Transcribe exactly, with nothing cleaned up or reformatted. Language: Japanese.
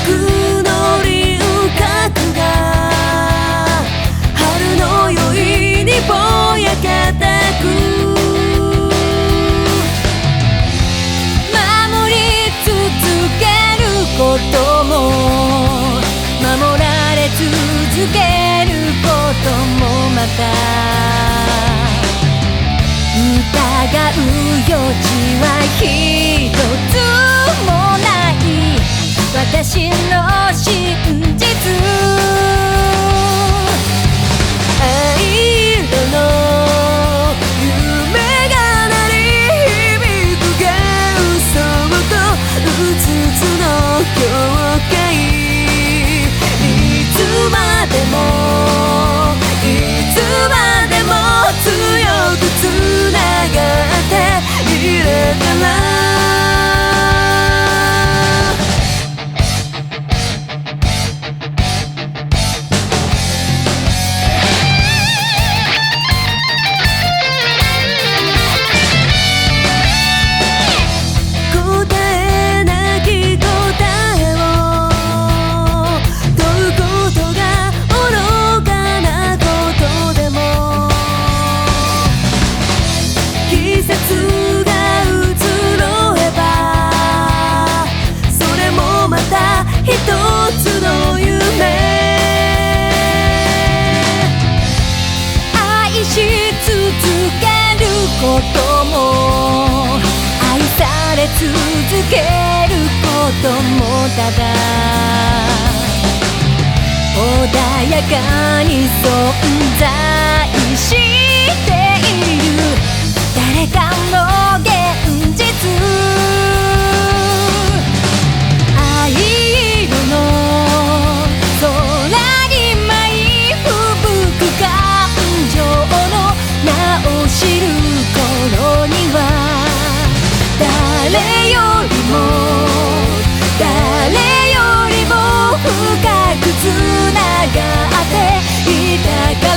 くの輪郭が春の宵にぼやけてく。守り続けることも守られ続けることもまた疑う余地は一つもない私の真実。藍色の夢が鳴り響く幻想とうつつの境界。いつまでもいつまでも強くつながっていれたら。ことも愛され続けることもただ穏やかに存在している誰かの現実。藍色の空に舞い吹く感情の名を知る頃には誰よりも誰よりも深くつながっていたから。